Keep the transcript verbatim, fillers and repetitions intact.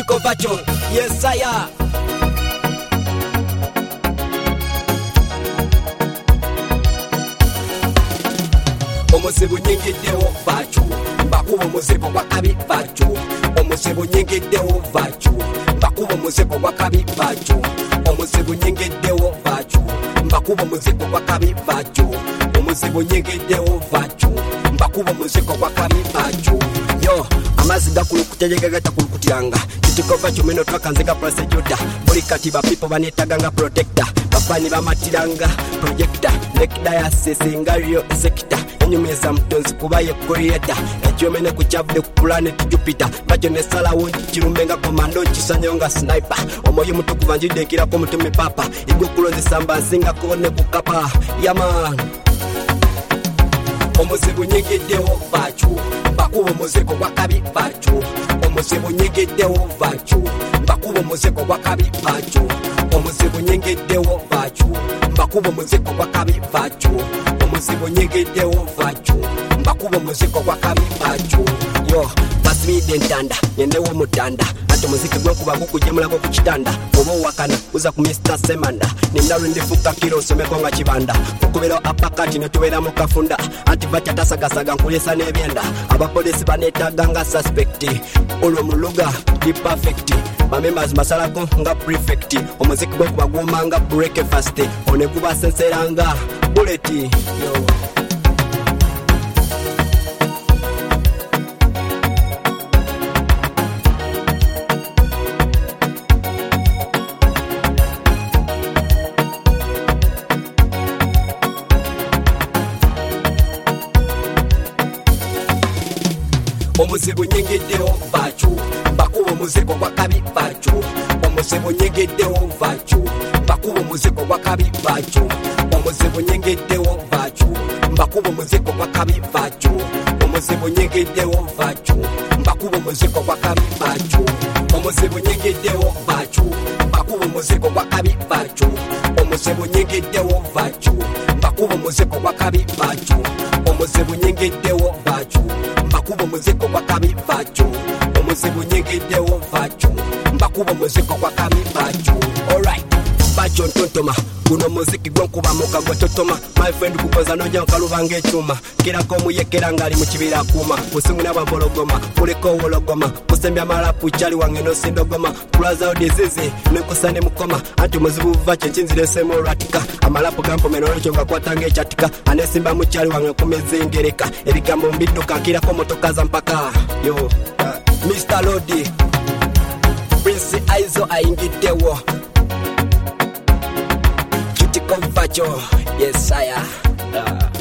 Kitiko Vacho, yes I am. Omuzibu nyingiddewo Vacho, mbakuba omuzibu gwakabi Vacho. Omuzibu nyingiddewo Vacho, mbakuba omuzibu gwakabi Vacho. Omuzibu nyingiddewo Vacho, mbakuba omuzibu gwakabi Vacho. Omuzibu nyingiddewo Vacho, mbakuba omuzibu gwakabi Vacho. Yo, amazi gakulukutegeka gatakulukutiyanga. Kitiko Vacho meno twakanzega prosecutor. Buli kati ba people banetaganga protector. Bafani bamatiranga projector. Nekda ya sesinga rio sector. Enyumeza mtonzi kuba ye creator. Ejomene kuchavde ku planet Jupiter. Vacho ne sala wonji kirumbenga komando kisanyonga sniper. Omoyo mutuku vanjide kira ko mutume papa. Igwe kulozi samba singa kone kukapa. Yaman. Omuzibu nyingiddewo Vacho, mbakuba omuzigo gwakabi Vacho. Omuzibu nyingiddewo Vacho, mbakuba omuzigo gwakabi Vacho. Omuzibu nyingiddewo Vacho, mbakuba omuzigo gwakabi Vacho. Omuzibu nyingiddewo Vacho, mbakuba omuzigo gwakabi Vacho. Yo, basmide ntanda, nyendewo mutanda. Ati muziki gwenkuba gukujemulako ku kitanda. Oba wakana uza ku mister Semanda. Nindalu ndifuka kiro someko nga kibanda. Kukubero apakati netuwera mu kafunda. Ati Vacho tasagasaga nkulesa n'ebyenda. Abapolisi banetaga nga suspect. Olwo muluga di perfect. Bamembers masalako nga prefect. Omuziki gwenkuba gwoma nga breakfast. One kuba senseranga bullet. Yo. Omuzibu nyingiddewo Vacho, mbakuba omuzigo gwakabi Vacho. Omuzibu nyingiddewo Vacho, mbakuba omuzigo gwakabi Vacho. Omuzibu nyingiddewo Vacho, mbakuba omuzigo gwakabi Vacho. Omuzibu nyingiddewo Vacho, mbakuba omuzigo gwakabi Vacho. Omuzibu nyingiddewo Vacho, mbakuba omuzigo gwakabi Vacho. Omuzibu nyingiddewo Vacho, mbakuba omuzigo gwakabi Vacho. Omuzibu nyingiddewo Vacho, mbakuba omuzigo gwakabi Vacho. Omuzibu nyingiddewo Vacho, mbakuba omuzigo gwakabi Vacho. Alright, Vacho ntontoma, guno muziki gwenkuba muka gwetotoma. My friend kukoza noja nkalubanga ekyuma. Kirako omuyekera ngali mu kibira kuma. Kusimu n'ababologoma, kuliko wologoma. Kusembya malapu chali wange no sindogoma. Plaza disease nekusane mukoma. Anti muzibu Vacho chinzire semo ratika. Amalapu gampo menolo nga kwatanga echatika. Anesimba mu chali wange kumezengereka. Ebigambo mbidduka kirako motokaza mpaka. Yo, uh, mister Lodi, Prince Aizo ayingiddewo. Kitiko Vacho, yes I am. Uh.